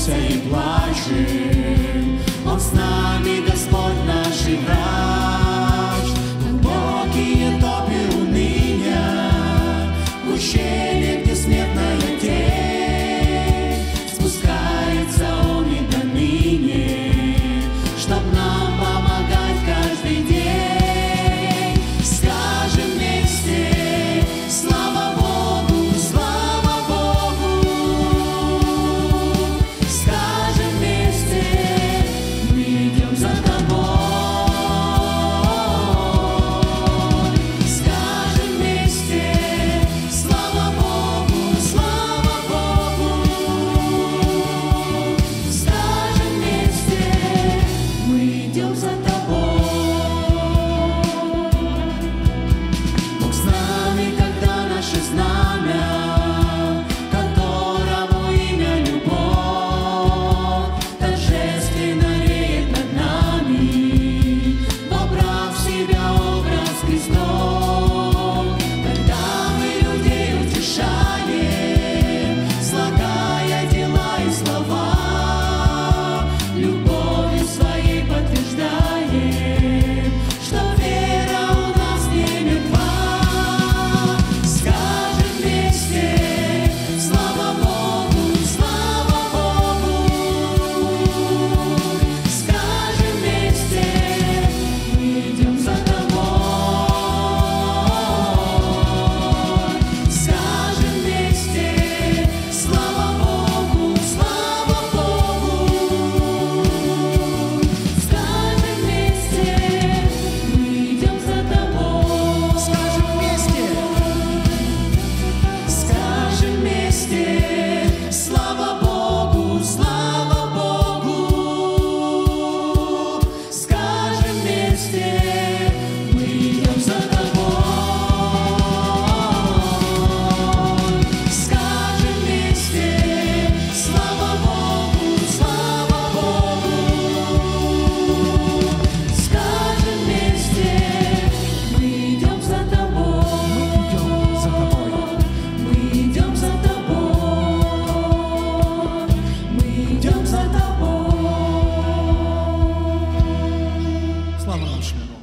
смеемся и плачем. Он с нами, Господь наш и врач. Глубокие топи уныния, в ущелье, где смертная тень, спускается Он и до ныне, чтоб нам помогать каждый день. Скажем вместе: слава Богу, слава Богу. Скажем вместе: мы идем за Тобой. Скажем вместе: слава Богу, слава Богу. Скажем вместе: мы идем за Тобой. Бог с нами, когда наше знамя, которому имя любовь, торжественно реет над нами, вобрав в себя образ Христов. Когда мы людей утешаем, слагая дела и слова, любовью своей подтверждаем, что вера у нас не мертва. Скажем вместе: слава Богу, слава Богу. Скажем вместе: мы идем за Тобой. Скажем вместе: слава Богу, слава Богу. Скажем вместе: мы идем за Тобой. Скажем вместе: слава Богу, слава Богу. Скажем вместе: мы идем за Тобой. Скажем вместе: слава Богу, слава Богу. Скажем вместе: мы идем за Тобой. Мы идем за Тобой. Мы идем за Тобой. Слава нашему Богу.